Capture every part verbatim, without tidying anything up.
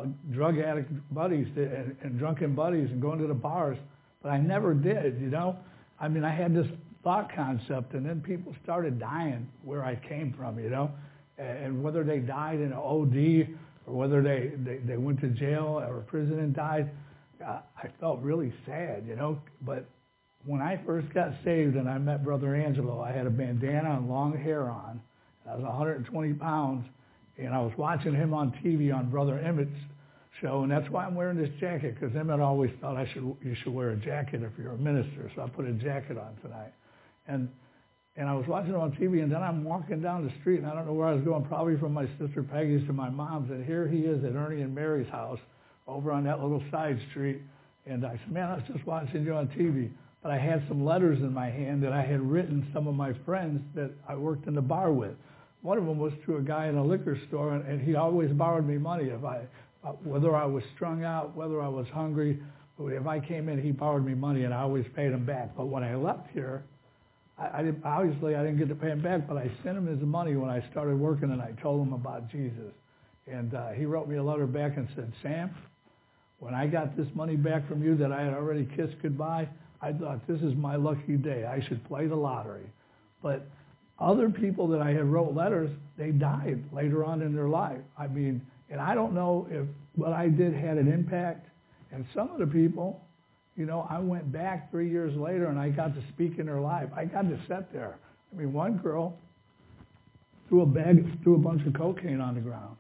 uh, drug addict buddies to, and, and drunken buddies and going to the bars, but I never did, you know? I mean, I had this thought concept, and then people started dying where I came from, you know? And whether they died in an O D or whether they, they, they went to jail or prison and died, uh, I felt really sad, you know? But when I first got saved and I met Brother Angelo, I had a bandana and long hair on. I was one hundred twenty pounds, and I was watching him on T V on Brother Emmett's show, and that's why I'm wearing this jacket, because Emmett always thought I should you should wear a jacket if you're a minister, so I put a jacket on tonight. And and I was watching him on T V, and then I'm walking down the street, and I don't know where I was going, probably from my sister Peggy's to my mom's, and here he is at Ernie and Mary's house over on that little side street. And I said, man, I was just watching you on T V. But I had some letters in my hand that I had written some of my friends that I worked in the bar with. One of them was to a guy in a liquor store, and, and he always borrowed me money. If I, uh, whether I was strung out, whether I was hungry, if I came in, he borrowed me money, and I always paid him back. But when I left here, I, I didn't, obviously I didn't get to pay him back, but I sent him his money when I started working, and I told him about Jesus. And uh, he wrote me a letter back and said, Sam, when I got this money back from you that I had already kissed goodbye, I thought, this is my lucky day. I should play the lottery. But other people that I had wrote letters, they died later on in their life. I mean, and I don't know if what I did had an impact. And some of the people, you know, I went back three years later and I got to speak in their life. I got to sit there. I mean, one girl threw a bag, threw a bunch of cocaine on the ground,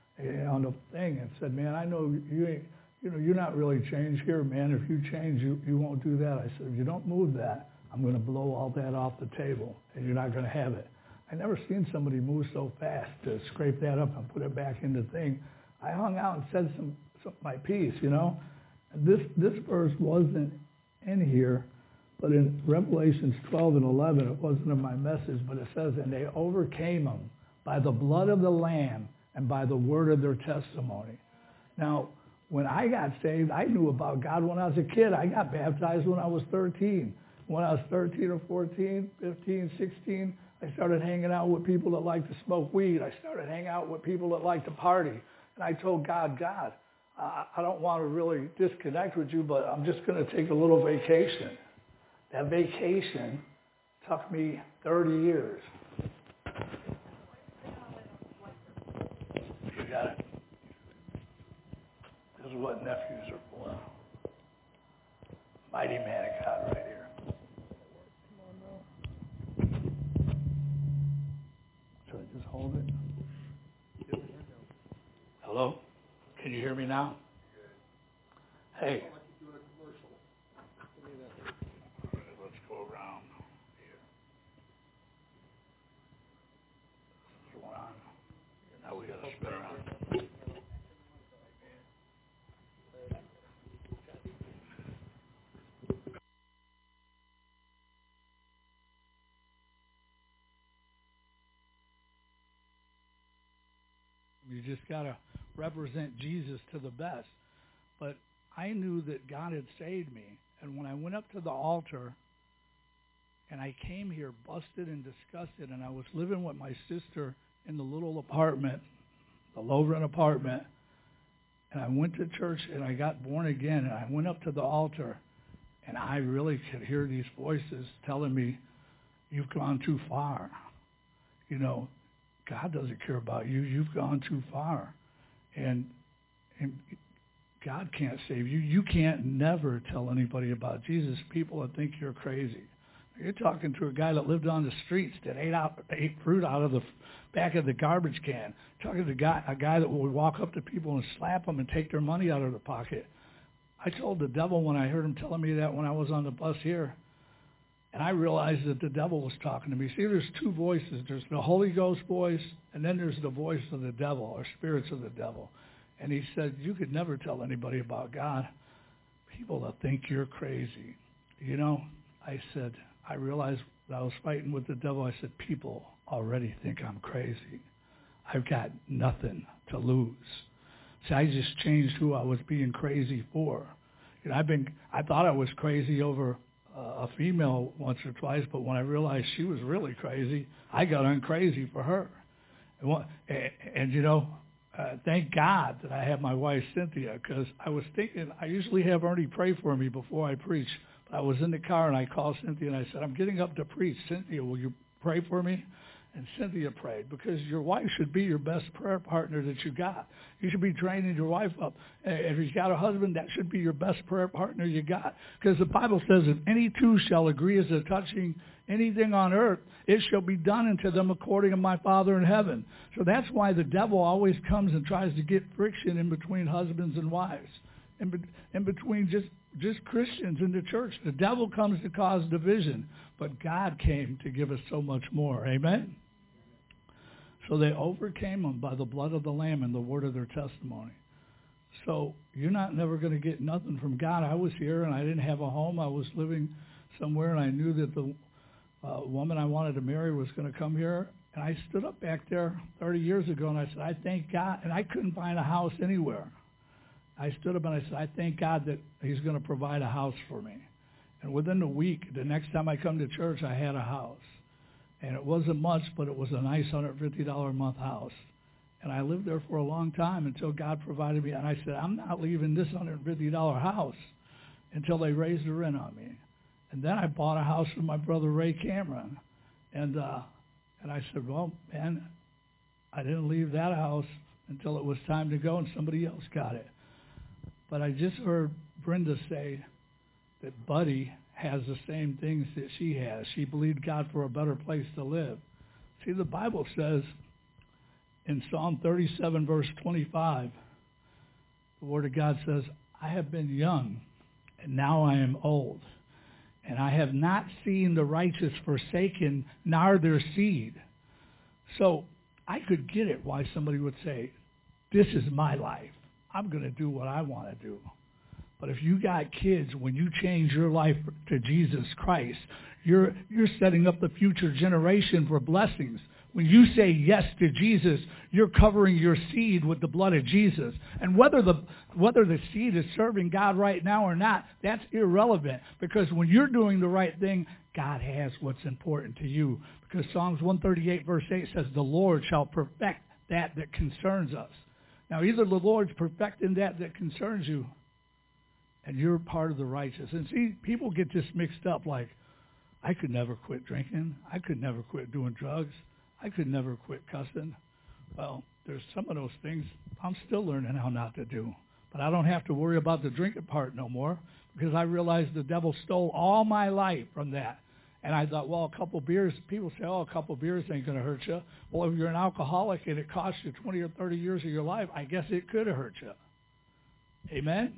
on the thing, and said, man, I know you ain't, you know, you're not really changed here, man. If you change, you, you won't do that. I said, if you don't move that, I'm going to blow all that off the table, and you're not going to have it. I never seen somebody move so fast to scrape that up and put it back in the thing. I hung out and said some, some my piece, you know. And this this verse wasn't in here, but in Revelations twelve and eleven, it wasn't in my message, but it says, and they overcame them by the blood of the Lamb and by the word of their testimony. Now, when I got saved, I knew about God when I was a kid. I got baptized when I was thirteen. When I was thirteen or fourteen, fifteen, sixteen, I started hanging out with people that like to smoke weed. I started hanging out with people that like to party. And I told God, God, I, I don't want to really disconnect with you, but I'm just going to take a little vacation. That vacation took me thirty years. You got it? This is what nephews are for. Mighty man of God right here. Should I just hold it? Hello? Can you hear me now? Hey. Let's go around here. This one on. Now we got to spin around. You just got to represent Jesus to the best. But I knew that God had saved me. And when I went up to the altar and I came here busted and disgusted, and I was living with my sister in the little apartment, the low-rent apartment, and I went to church and I got born again, and I went up to the altar, and I really could hear these voices telling me, you've gone too far. You know, God doesn't care about you. You've gone too far. And, and God can't save you. You can't never tell anybody about Jesus. People will think you're crazy. You're talking to a guy that lived on the streets, that ate, out, ate fruit out of the back of the garbage can. Talking to a guy, a guy that would walk up to people and slap them and take their money out of their pocket. I told the devil when I heard him telling me that when I was on the bus here, and I realized that the devil was talking to me. See, there's two voices. There's the Holy Ghost voice, and then there's the voice of the devil, or spirits of the devil. And he said, you could never tell anybody about God. People will think you're crazy. You know, I said, I realized that I was fighting with the devil. I said, people already think I'm crazy. I've got nothing to lose. See, I just changed who I was being crazy for. You know, I've been, I thought I was crazy over uh, a female once or twice, but when I realized she was really crazy, I got uncrazy for her. And, what, and, and you know, uh, thank God that I have my wife, Cynthia, because I was thinking, I usually have Ernie pray for me before I preach. But I was in the car, and I called Cynthia, and I said, I'm getting up to preach. Cynthia, will you pray for me? And Cynthia prayed, because your wife should be your best prayer partner that you got. You should be training your wife up. And if you've got a husband, that should be your best prayer partner you got. Because the Bible says, if any two shall agree as to touching anything on earth, it shall be done unto them according to my Father in heaven. So that's why the devil always comes and tries to get friction in between husbands and wives, in, be, in between just, just Christians in the church. The devil comes to cause division, but God came to give us so much more. Amen? So they overcame them by the blood of the Lamb and the word of their testimony. So you're not never going to get nothing from God. I was here, and I didn't have a home. I was living somewhere, and I knew that the uh, woman I wanted to marry was going to come here. And I stood up back there thirty years ago, and I said, I thank God. And I couldn't find a house anywhere. I stood up, and I said, I thank God that he's going to provide a house for me. And within a week, the next time I come to church, I had a house. And it wasn't much, but it was a nice one hundred fifty dollars a month house. And I lived there for a long time until God provided me. And I said, I'm not leaving this one hundred fifty dollars house until they raised the rent on me. And then I bought a house with my brother Ray Cameron. And uh, and I said, well, man, I didn't leave that house until it was time to go, and somebody else got it. But I just heard Brenda say that Buddy has the same things that she has. She believed God for a better place to live. See, the Bible says in Psalm thirty-seven, verse twenty-five, the Word of God says, I have been young, and now I am old, and I have not seen the righteous forsaken, nor their seed. So I could get it why somebody would say, this is my life. I'm going to do what I want to do. But if you got kids, when you change your life to Jesus Christ, you're you're setting up the future generation for blessings. When you say yes to Jesus, you're covering your seed with the blood of Jesus. And whether the whether the seed is serving God right now or not, that's irrelevant. Because when you're doing the right thing, God has what's important to you. Because Psalms one thirty-eight, verse eight says, the Lord shall perfect that that concerns us. Now, either the Lord's perfecting that that concerns you, and you're part of the righteous. And see, people get this mixed up like, I could never quit drinking. I could never quit doing drugs. I could never quit cussing. Well, there's some of those things I'm still learning how not to do. But I don't have to worry about the drinking part no more, because I realized the devil stole all my life from that. And I thought, well, a couple beers, people say, oh, a couple beers ain't going to hurt you. Well, if you're an alcoholic and it costs you twenty or thirty years of your life, I guess it could have hurt you. Amen?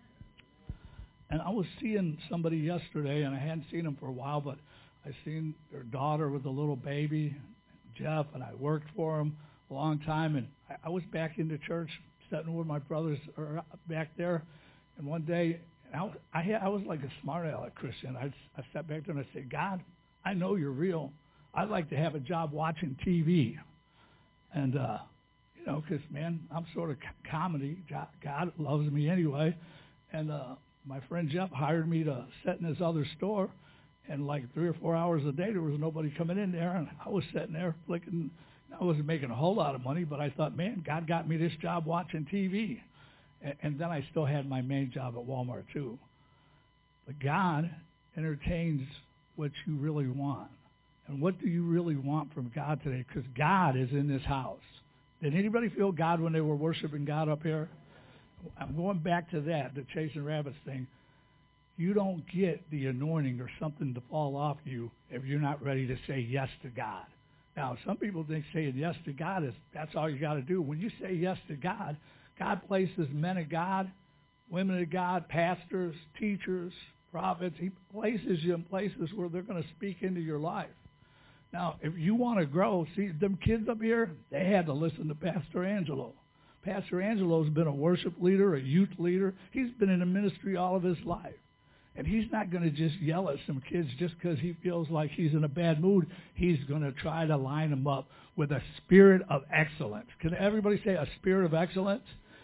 And I was seeing somebody yesterday, and I hadn't seen him for a while, but I seen their daughter with a little baby, Jeff, and I worked for him a long time. And I, I was back in the church, sitting with my brothers or back there, and one day, I, was- I, had, I was like a smart aleck Christian. I, I sat back there and I said, God, I know you're real. I'd like to have a job watching T V. And, uh, you know, because, man, I'm sort of c- comedy. God, God loves me anyway. And, uh, my friend Jeff hired me to sit in his other store, and like three or four hours a day, there was nobody coming in there, and I was sitting there flicking. I wasn't making a whole lot of money, but I thought, man, God got me this job watching T V. And, and then I still had my main job at Walmart, too. But God entertains what you really want. And what do you really want from God today? Because God is in this house. Did anybody feel God when they were worshiping God up here? I'm going back to that, the chasing rabbits thing. You don't get the anointing or something to fall off you if you're not ready to say yes to God. Now, some people think saying yes to God is, that's all you got to do. When you say yes to God, God places men of God, women of God, pastors, teachers, prophets. He places you in places where they're going to speak into your life. Now, if you want to grow, see, them kids up here, they had to listen to Pastor Angelo. Pastor Angelo's been a worship leader, a youth leader. He's been in the ministry all of his life. And he's not going to just yell at some kids just because he feels like he's in a bad mood. He's going to try to line them up with a spirit of excellence. Can everybody say a spirit of excellence?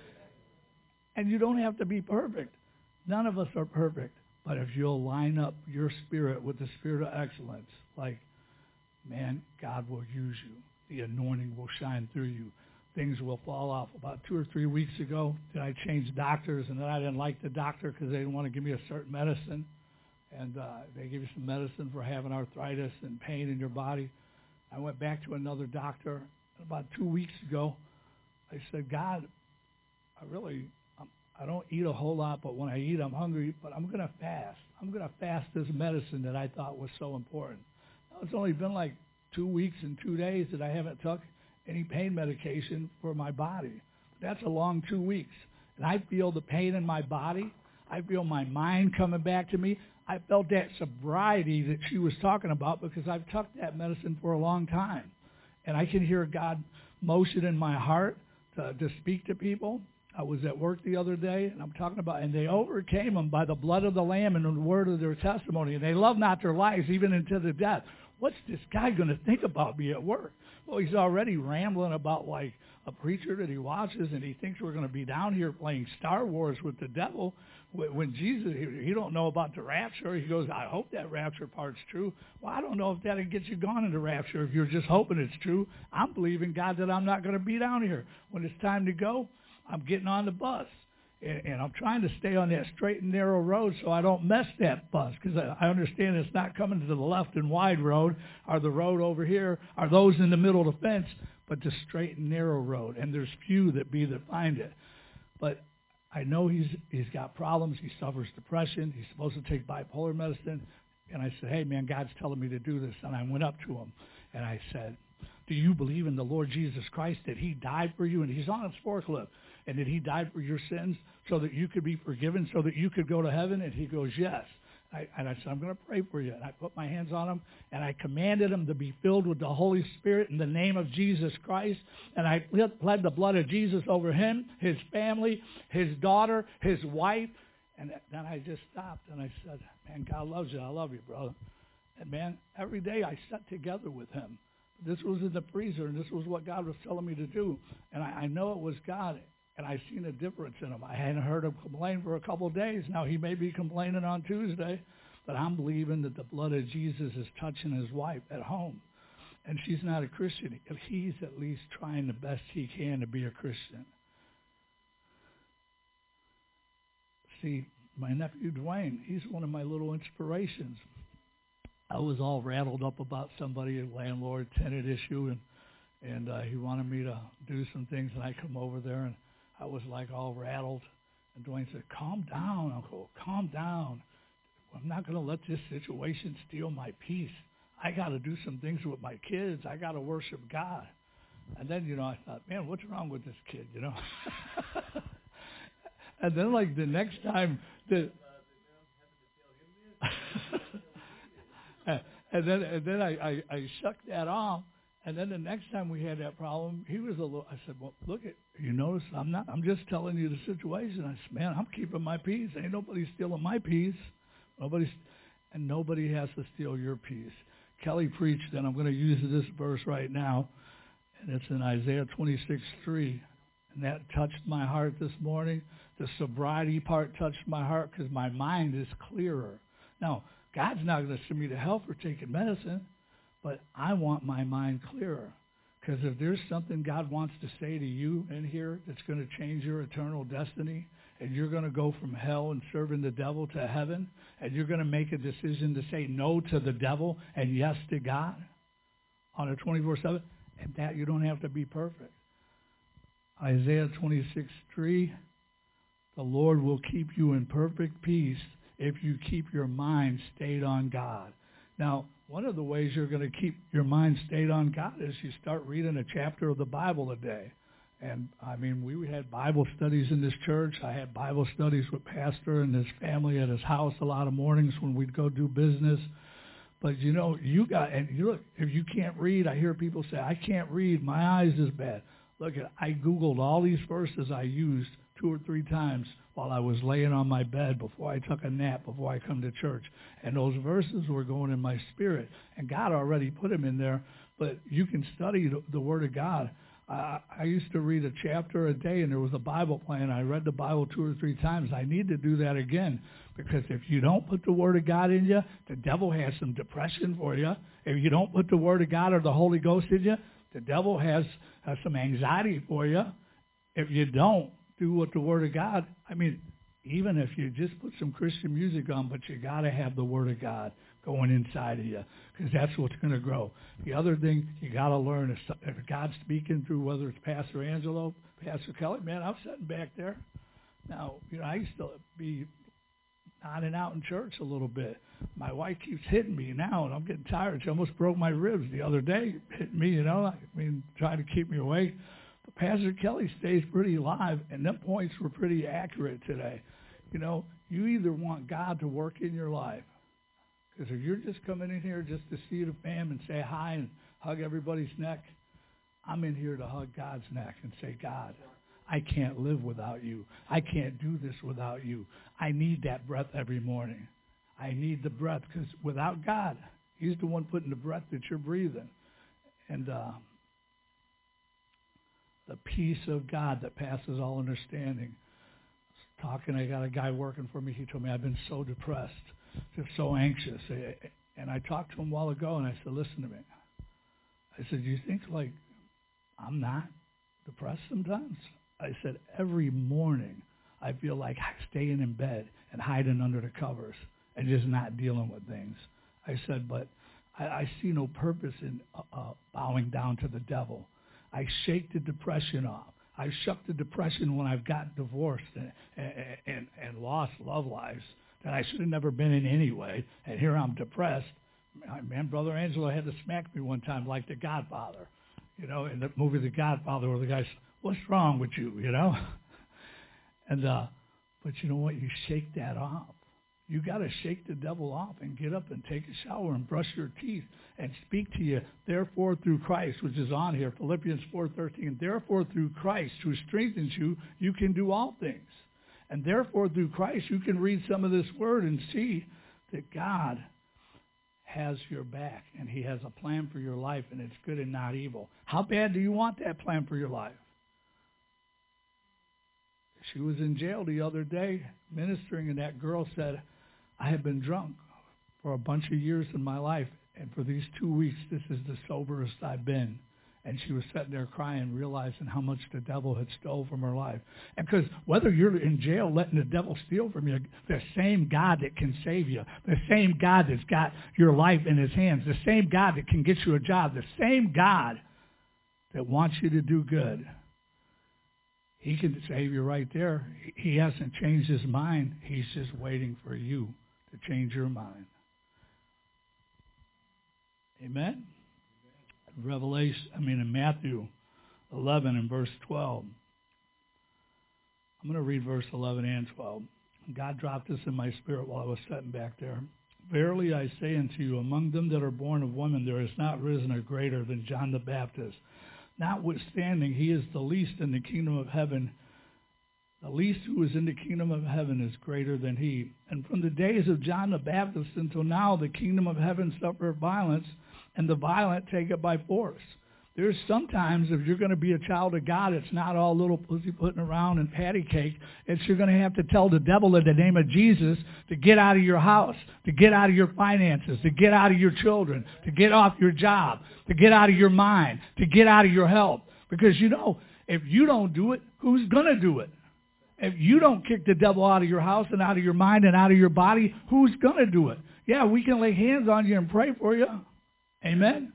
And you don't have to be perfect. None of us are perfect. But if you'll line up your spirit with the spirit of excellence, like, man, God will use you. The anointing will shine through you. things will fall off. About two or three weeks ago, then I changed doctors, and then I didn't like the doctor because they didn't want to give me a certain medicine. And uh, they give you some medicine for having arthritis and pain in your body. I went back to another doctor. About two weeks ago, I said, God, I really, I'm, I don't eat a whole lot, but when I eat, I'm hungry, but I'm going to fast. I'm going to fast this medicine that I thought was so important. Now, it's only been like two weeks and two days that I haven't took any pain medication for my body. That's a long two weeks. And I feel the pain in my body. I feel my mind coming back to me. I felt that sobriety that she was talking about because I've took that medicine for a long time. And I can hear God motion in my heart to, to speak to people. I was at work the other day, and I'm talking about, and they overcame them by the blood of the Lamb and the word of their testimony. And they love not their lives even unto the death. What's this guy going to think about me at work? Well, he's already rambling about like a preacher that he watches, and he thinks we're going to be down here playing Star Wars with the devil. When Jesus, he, he don't know about the rapture. He goes, I hope that rapture part's true. Well, I don't know if that'll get you gone in the rapture if you're just hoping it's true. I'm believing, God, that I'm not going to be down here. When it's time to go, I'm getting on the bus. And, and I'm trying to stay on that straight and narrow road so I don't mess that bus, because I, I understand it's not coming to the left and wide road or the road over here or those in the middle of the fence, but the straight and narrow road. And there's few that be that find it. But I know he's he's got problems. He suffers depression. He's supposed to take bipolar medicine. And I said, hey, man, God's telling me to do this. And I went up to him, and I said, do you believe in the Lord Jesus Christ, that he died for you? And he's on his forklift, and that he died for your sins so that you could be forgiven, so that you could go to heaven? And he goes, yes. I, and I said, I'm going to pray for you. And I put my hands on him, and I commanded him to be filled with the Holy Spirit in the name of Jesus Christ. And I pled the blood of Jesus over him, his family, his daughter, his wife. And then I just stopped, and I said, man, God loves you. I love you, brother. And, man, every day I sat together with him. This was in the freezer, and this was what God was telling me to do. And I, I know it was God. And I seen a difference in him. I hadn't heard him complain for a couple of days. Now, he may be complaining on Tuesday, but I'm believing that the blood of Jesus is touching his wife at home. And she's not a Christian. He's at least trying the best he can to be a Christian. See, my nephew Dwayne, he's one of my little inspirations. I was all rattled up about somebody, a landlord, tenant issue, and, and uh, he wanted me to do some things, and I come over there, and I was like all rattled. And Dwayne said, calm down, Uncle, calm down. I'm not going to let this situation steal my peace. I got to do some things with my kids. I got to worship God. And then, you know, I thought, man, what's wrong with this kid, you know? And then, like, the next time, the and then and then I, I, I shucked that off. And then the next time we had that problem, he was a little, I said, well, look, at you notice I'm not, I'm just telling you the situation. I said, man, I'm keeping my peace. Ain't nobody stealing my peace. Nobody's, and nobody has to steal your peace. Kelly preached, and I'm going to use this verse right now, and it's in Isaiah twenty-six three. And that touched my heart this morning. The sobriety part touched my heart because my mind is clearer. Now, God's not going to send me to hell for taking medicine, but I want my mind clearer. Because if there's something God wants to say to you in here that's going to change your eternal destiny, and you're going to go from hell and serving the devil to heaven, and you're going to make a decision to say no to the devil and yes to God on a twenty-four seven, and that you don't have to be perfect. Isaiah twenty-six three, the Lord will keep you in perfect peace if you keep your mind stayed on God. Now, one of the ways you're going to keep your mind stayed on God is you start reading a chapter of the Bible a day. And, I mean, we had Bible studies in this church. I had Bible studies with Pastor and his family at his house a lot of mornings when we'd go do business. But, you know, you got, and you look, if you can't read, I hear people say, I can't read, my eyes is bad. Look, I Googled all these verses I used two or three times while I was laying on my bed before I took a nap, before I come to church. And those verses were going in my spirit. And God already put them in there, but you can study the, the Word of God. I, I used to read a chapter a day, and there was a Bible plan. I read the Bible two or three times. I need to do that again, because if you don't put the Word of God in you, the devil has some depression for you. If you don't put the Word of God or the Holy Ghost in you, The devil has, has some anxiety for you. If you don't do what the Word of God, I mean, even if you just put some Christian music on, but you got to have the Word of God going inside of you, because that's what's going to grow. The other thing you got to learn is if God's speaking through, whether it's Pastor Angelo, Pastor Kelly, man, I'm sitting back there. Now, you know, I used to be nodding out in church a little bit. My wife keeps hitting me now, and I'm getting tired. She almost broke my ribs the other day, hitting me, you know, I mean, trying to keep me awake. But Pastor Kelly stays pretty live, and them points were pretty accurate today. You know, you either want God to work in your life, because if you're just coming in here just to see the fam and say hi and hug everybody's neck, I'm in here to hug God's neck and say, God, I can't live without you. I can't do this without you. I need that breath every morning. I need the breath, because without God, He's the one putting the breath that you're breathing. And uh, the peace of God that passes all understanding. Talking, I got a guy working for me. He told me, I've been so depressed, just so anxious. And I talked to him a while ago, and I said, listen to me. I said, do you think, like, I'm not depressed sometimes? I said, every morning I feel like staying in bed and hiding under the covers and just not dealing with things. I said, but I, I see no purpose in uh, uh, bowing down to the devil. I shake the depression off. I shook the depression when I've got divorced and, and, and, and lost love lives that I should have never been in anyway, and here I'm depressed. Man, Brother Angelo had to smack me one time like The Godfather, you know, in the movie The Godfather, where the guy's, what's wrong with you, you know? And uh, but you know what? You shake that off. You got to shake the devil off and get up and take a shower and brush your teeth and speak to you. Therefore, through Christ, which is on here, Philippians four thirteen. Therefore, through Christ, who strengthens you, you can do all things. And therefore, through Christ, you can read some of this word and see that God has your back, and He has a plan for your life, and it's good and not evil. How bad do you want that plan for your life? She was in jail the other day ministering, and that girl said, I have been drunk for a bunch of years in my life, and for these two weeks, this is the soberest I've been. And she was sitting there crying, realizing how much the devil had stole from her life. And because whether you're in jail letting the devil steal from you, the same God that can save you, the same God that's got your life in His hands, the same God that can get you a job, the same God that wants you to do good, He can save you right there. He hasn't changed His mind. He's just waiting for you to change your mind. Amen? Revelation, I mean in Matthew eleven and verse twelve. I'm going to read verse eleven and twelve. God dropped this in my spirit while I was sitting back there. Verily I say unto you, among them that are born of women, there is not risen a greater than John the Baptist. Notwithstanding, he is the least in the kingdom of heaven. The least who is in the kingdom of heaven is greater than he. And from the days of John the Baptist until now, the kingdom of heaven suffereth violence, and the violent take it by force. There's sometimes, if you're going to be a child of God, it's not all little pussy putting around and patty cake. It's you're going to have to tell the devil in the name of Jesus to get out of your house, to get out of your finances, to get out of your children, to get off your job, to get out of your mind, to get out of your health. Because, you know, if you don't do it, who's going to do it? If you don't kick the devil out of your house and out of your mind and out of your body, who's going to do it? Yeah, we can lay hands on you and pray for you. Amen?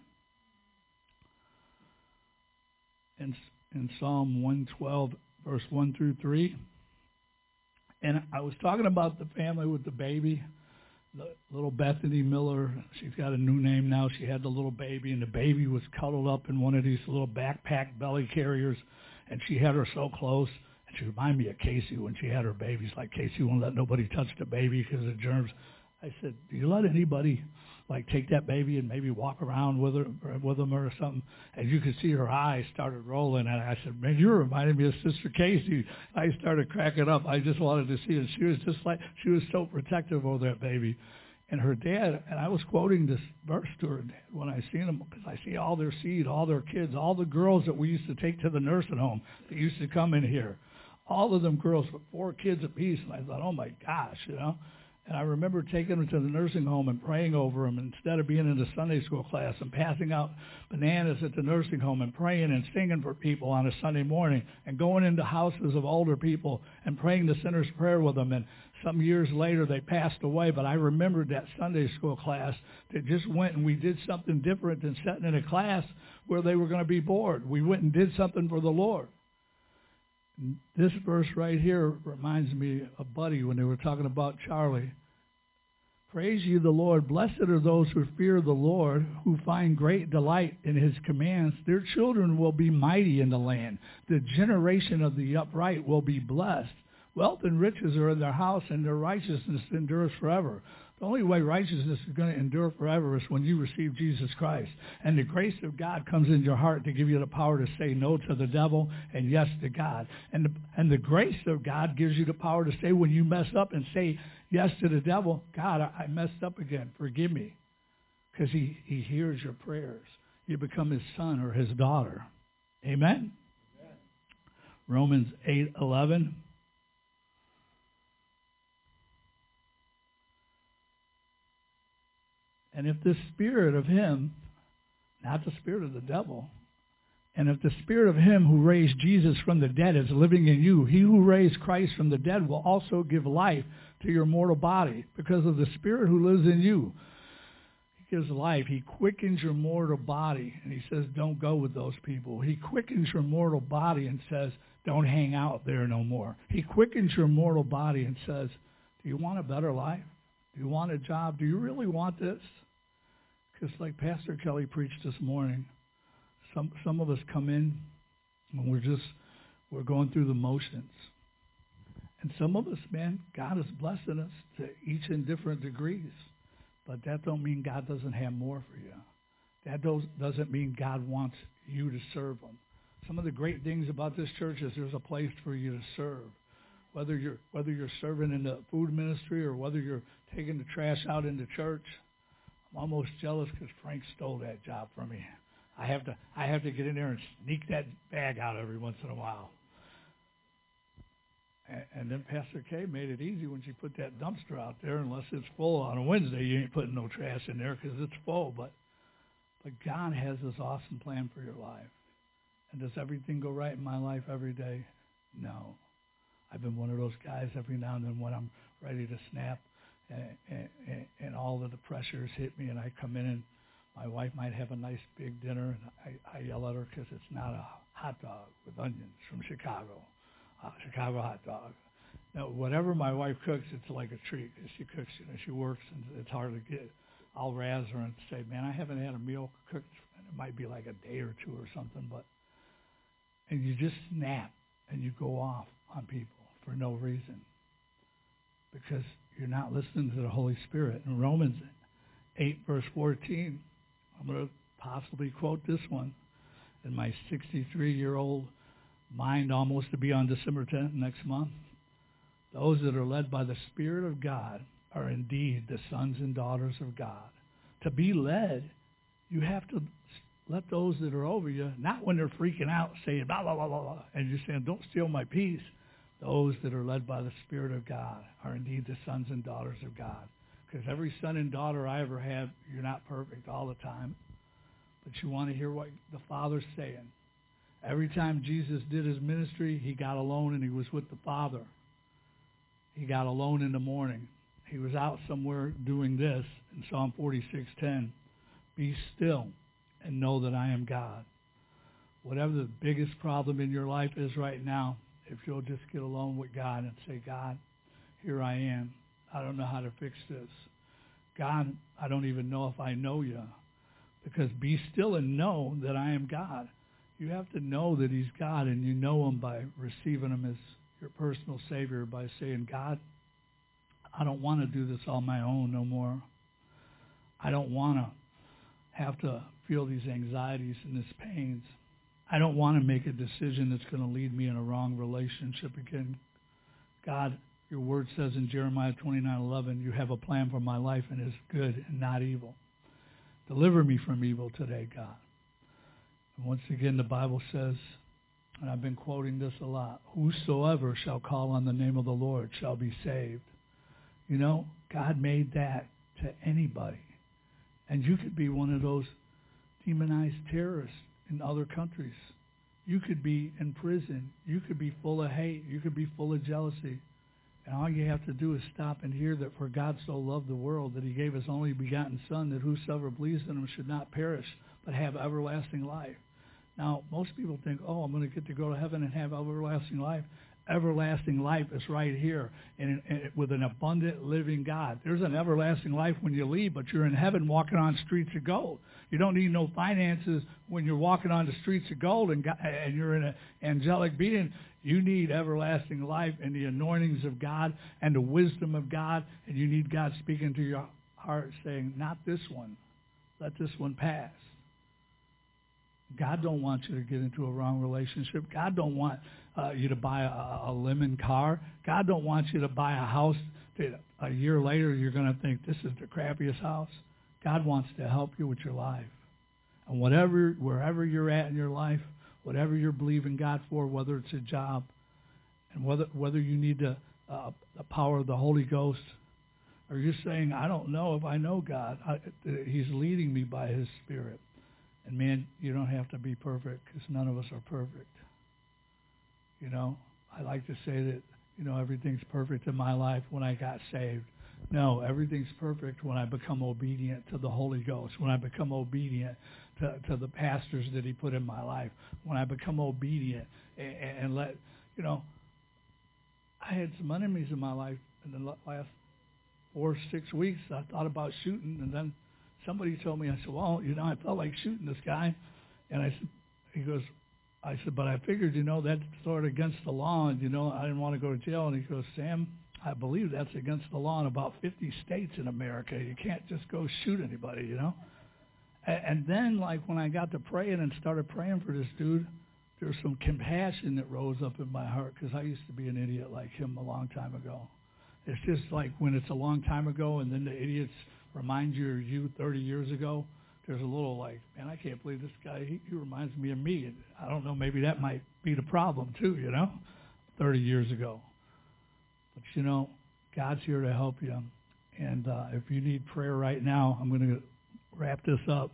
In, in Psalm one twelve, verse one through three. And I was talking about the family with the baby, the little Bethany Miller. She's got a new name now. She had the little baby, and the baby was cuddled up in one of these little backpack belly carriers, and she had her so close. And she reminded me of Casey when she had her babies. Like, Casey won't let nobody touch the baby because of germs. I said, do you let anybody, like, take that baby and maybe walk around with her, or with them or something? And you could see her eyes started rolling. And I said, man, you reminded me of Sister Casey. I started cracking up. I just wanted to see it. She was just like, she was so protective over that baby. And her dad, and I was quoting this verse to her dad when I seen them, because I see all their seed, all their kids, all the girls that we used to take to the nursing home that used to come in here. All of them girls with four kids apiece. And I thought, oh, my gosh, you know. And I remember taking him to the nursing home and praying over him instead of being in the Sunday school class and passing out bananas at the nursing home and praying and singing for people on a Sunday morning and going into houses of older people and praying the sinner's prayer with them. And some years later they passed away, but I remembered that Sunday school class that just went and we did something different than sitting in a class where they were going to be bored. We went and did something for the Lord. This verse right here reminds me of Buddy when they were talking about Charlie. Praise ye the Lord. Blessed are those who fear the Lord, who find great delight in his commands. Their children will be mighty in the land. The generation of the upright will be blessed. Wealth and riches are in their house, and their righteousness endures forever. The only way righteousness is going to endure forever is when you receive Jesus Christ. And the grace of God comes in your heart to give you the power to say no to the devil and yes to God. And the, and the grace of God gives you the power to say when you mess up and say yes to the devil, God, I, I messed up again. Forgive me. Because he, he hears your prayers. You become his son or his daughter. Amen? Amen. Romans eight eleven. And if the spirit of him, not the spirit of the devil, and if the spirit of him who raised Jesus from the dead is living in you, he who raised Christ from the dead will also give life to your mortal body because of the spirit who lives in you. He gives life. He quickens your mortal body. And he says, don't go with those people. He quickens your mortal body and says, don't hang out there no more. He quickens your mortal body and says, do you want a better life? Do you want a job? Do you really want this? Because like Pastor Kelly preached this morning, some some of us come in and we're just, we're going through the motions. And some of us, man, God is blessing us to each in different degrees. But that don't mean God doesn't have more for you. That doesn't mean God wants you to serve him. Some of the great things about this church is there's a place for you to serve. Whether you're whether you're serving in the food ministry or whether you're taking the trash out in the church. I'm almost jealous because Frank stole that job from me. I have to I have to get in there and sneak that bag out every once in a while. And, and then Pastor Kay made it easy when she put that dumpster out there. Unless it's full on a Wednesday, you ain't putting no trash in there because it's full. But but God has this awesome plan for your life. And does everything go right in my life every day? No. I've been one of those guys every now and then when I'm ready to snap. And, and, and all of the pressures hit me, and I come in, and my wife might have a nice big dinner, and I, I yell at her because it's not a hot dog with onions from Chicago, uh, Chicago hot dog. Now, whatever my wife cooks, it's like a treat. She cooks, you know, she works, and it's hard to get. I'll razz her and say, man, I haven't had a meal cooked, and it might be like a day or two or something, but, and you just snap, and you go off on people for no reason. Because you're not listening to the Holy Spirit. In Romans eight, verse fourteen, I'm going to possibly quote this one in my sixty-three-year-old mind, almost to be on December tenth next month. Those that are led by the Spirit of God are indeed the sons and daughters of God. To be led, you have to let those that are over you, not when they're freaking out, saying, blah, blah, blah, blah, blah, and you're saying, don't steal my peace. Those that are led by the Spirit of God are indeed the sons and daughters of God. Because every son and daughter I ever had, you're not perfect all the time. But you want to hear what the Father's saying. Every time Jesus did his ministry, he got alone and he was with the Father. He got alone in the morning. He was out somewhere doing this in Psalm forty-six ten. Be still and know that I am God. Whatever the biggest problem in your life is right now, if you'll just get alone with God and say, God, here I am. I don't know how to fix this. God, I don't even know if I know you. Because be still and know that I am God. You have to know that he's God, and you know him by receiving him as your personal Savior, by saying, God, I don't want to do this on my own no more. I don't want to have to feel these anxieties and these pains. I don't want to make a decision that's going to lead me in a wrong relationship again. God, your word says in Jeremiah twenty-nine eleven, you have a plan for my life and it's good and not evil. Deliver me from evil today, God. And once again, the Bible says, and I've been quoting this a lot, whosoever shall call on the name of the Lord shall be saved. You know, God made that to anybody. And you could be one of those demonized terrorists in other countries. You could be in prison. You could be full of hate. You could be full of jealousy. And all you have to do is stop and hear that for God so loved the world that he gave his only begotten Son, that whosoever believes in him should not perish, but have everlasting life. Now, most people think, oh, I'm going to get to go to heaven and have everlasting life. Everlasting life is right here and, and with an abundant living God. There's an everlasting life when you leave, but you're in heaven walking on streets of gold. You don't need no finances when you're walking on the streets of gold and, God, and you're in an angelic being. You need everlasting life and the anointings of God and the wisdom of God, and you need God speaking to your heart saying, not this one. Let this one pass. God don't want you to get into a wrong relationship. God don't want uh, you to buy a, a lemon car. God don't want you to buy a house that a year later you're going to think this is the crappiest house. God wants to help you with your life. And whatever, wherever you're at in your life, whatever you're believing God for, whether it's a job, and whether whether you need the, uh, the power of the Holy Ghost, or you're saying, I don't know if I know God. I, he's leading me by his Spirit. And man, you don't have to be perfect because none of us are perfect. You know, I like to say that, you know, everything's perfect in my life when I got saved. No, everything's perfect when I become obedient to the Holy Ghost, when I become obedient to, to the pastors that he put in my life, when I become obedient and, and let, you know, I had some enemies in my life in the last four or six weeks. I thought about shooting, and then somebody told me, I said, well, you know, I felt like shooting this guy. And I said, he goes, I said, but I figured, you know, that's sort of against the law, and, you know, I didn't want to go to jail. And he goes, Sam, I believe that's against the law in about fifty states in America. You can't just go shoot anybody, you know. And, and then, like, when I got to praying and started praying for this dude, there was some compassion that rose up in my heart because I used to be an idiot like him a long time ago. It's just like when it's a long time ago and then the idiots remind you of you thirty years ago, there's a little like, man, I can't believe this guy, he, he reminds me of me. And I don't know, maybe that might be the problem too, you know, thirty years ago. But, you know, God's here to help you. And uh, if you need prayer right now, I'm going to wrap this up.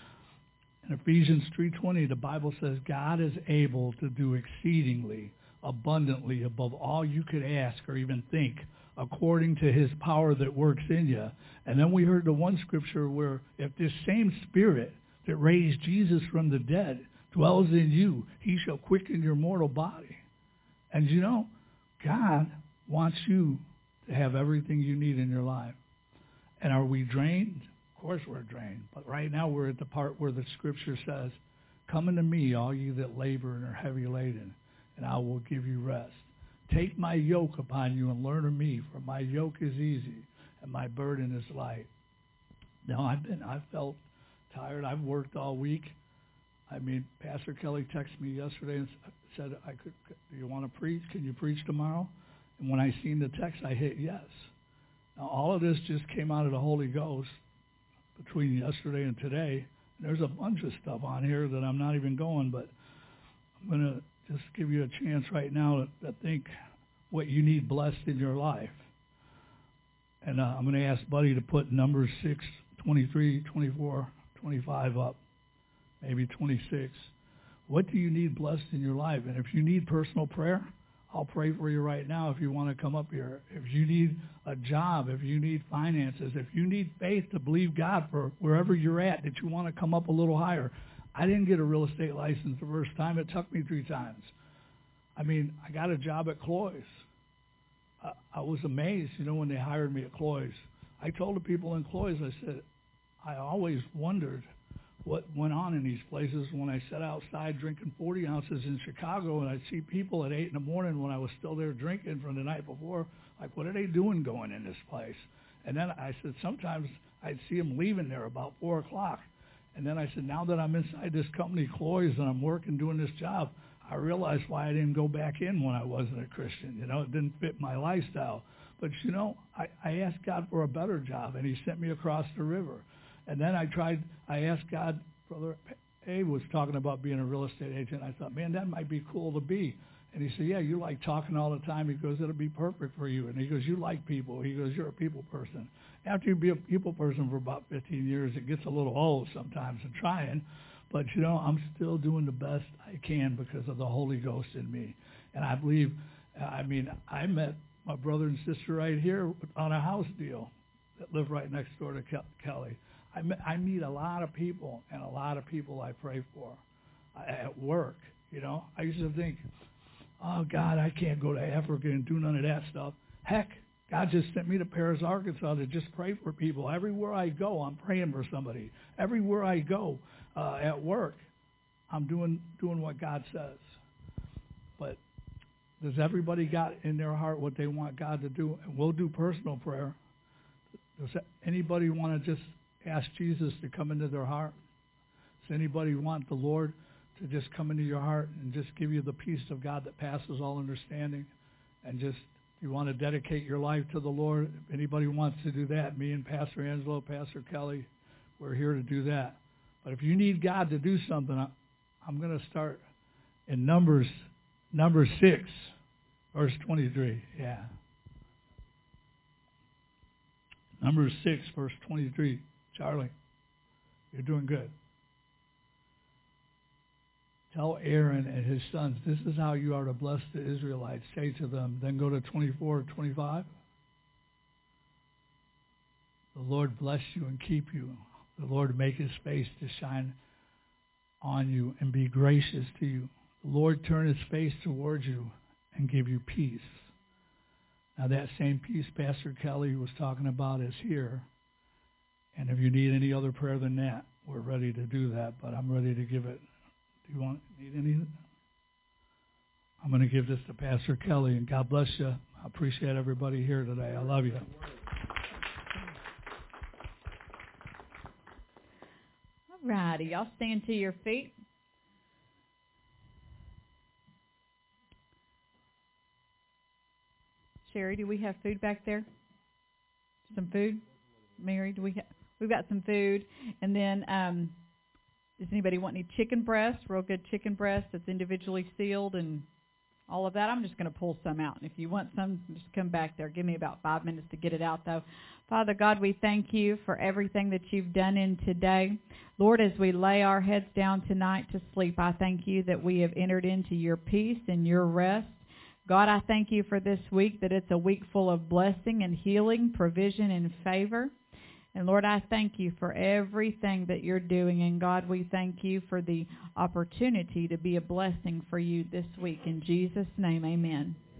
In Ephesians three twenty, the Bible says, God is able to do exceedingly, abundantly, above all you could ask or even think, according to his power that works in you. And then we heard the one scripture where if this same Spirit that raised Jesus from the dead dwells in you, he shall quicken your mortal body. And you know, God wants you to have everything you need in your life. And are we drained? Of course we're drained. But right now we're at the part where the scripture says, come unto me, all you that labor and are heavy laden, and I will give you rest. Take my yoke upon you and learn of me, for my yoke is easy and my burden is light. Now, I've been, I felt tired. I've worked all week. I mean, Pastor Kelly texted me yesterday and said, "I could. Do you want to preach? Can you preach tomorrow?" And when I seen the text, I hit yes. Now, all of this just came out of the Holy Ghost between yesterday and today. And there's a bunch of stuff on here that I'm not even going, but I'm going to just give you a chance right now to, to think what you need blessed in your life. And uh, I'm going to ask Buddy to put Numbers six, twenty-three, twenty-four, twenty-five up, maybe twenty-six. What do you need blessed in your life? And if you need personal prayer, I'll pray for you right now if you want to come up here. If you need a job, if you need finances, if you need faith to believe God for wherever you're at, that you want to come up a little higher. I didn't get a real estate license the first time. It took me three times. I mean, I got a job at Cloy's. I, I was amazed, you know, when they hired me at Cloy's. I told the people in Cloy's, I said, I always wondered what went on in these places when I sat outside drinking forty ounces in Chicago, and I'd see people at eight in the morning when I was still there drinking from the night before, like, what are they doing going in this place? And then I said, sometimes I'd see them leaving there about four o'clock. And then I said, now that I'm inside this company, Cloy's, and I'm working, doing this job, I realized why I didn't go back in when I wasn't a Christian. You know, it didn't fit my lifestyle. But, you know, I, I asked God for a better job, and he sent me across the river. And then I tried, I asked God, Brother Abe was talking about being a real estate agent. I thought, man, that might be cool to be. And he said, yeah, you like talking all the time. He goes, it'll be perfect for you. And he goes, you like people. He goes, you're a people person. After you be a people person for about fifteen years, it gets a little old sometimes in trying. But, you know, I'm still doing the best I can because of the Holy Ghost in me. And I believe, I mean, I met my brother and sister right here on a house deal that live right next door to Ke- Kelly. I, met, I meet a lot of people, and a lot of people I pray for uh, at work. You know, I used to think, oh, God, I can't go to Africa and do none of that stuff. Heck, God just sent me to Paris, Arkansas to just pray for people. Everywhere I go, I'm praying for somebody. Everywhere I go uh, at work, I'm doing doing what God says. But does everybody got in their heart what they want God to do? And we'll do personal prayer. Does anybody want to just ask Jesus to come into their heart? Does anybody want the Lord to just come into your heart and just give you the peace of God that passes all understanding? And just, you want to dedicate your life to the Lord? If anybody wants to do that, me and Pastor Angelo, Pastor Kelly, we're here to do that. But if you need God to do something, I'm going to start in Numbers, Numbers six, verse twenty-three. Yeah. Numbers six, verse twenty-three. Charlie, you're doing good. Tell Aaron and his sons, this is how you are to bless the Israelites. Say to them, then go to twenty-four, twenty-five. The Lord bless you and keep you. The Lord make his face to shine on you and be gracious to you. The Lord turn his face towards you and give you peace. Now that same peace Pastor Kelly was talking about is here. And if you need any other prayer than that, we're ready to do that. But I'm ready to give it. Do you want need any? I'm going to give this to Pastor Kelly. And God bless you. I appreciate everybody here today. I love you. All righty. Y'all stand to your feet. Sherry, do we have food back there? Some food? Mary, do we have? We've got some food. And then, um, does anybody want any chicken breast? Real good chicken breast that's individually sealed and all of that. I'm just going to pull some out. And if you want some, just come back there. Give me about five minutes to get it out, though. Father God, we thank you for everything that you've done in today. Lord, as we lay our heads down tonight to sleep, I thank you that we have entered into your peace and your rest. God, I thank you for this week, that it's a week full of blessing and healing, provision and favor. And Lord, I thank you for everything that you're doing. And God, we thank you for the opportunity to be a blessing for you this week. In Jesus' name, amen.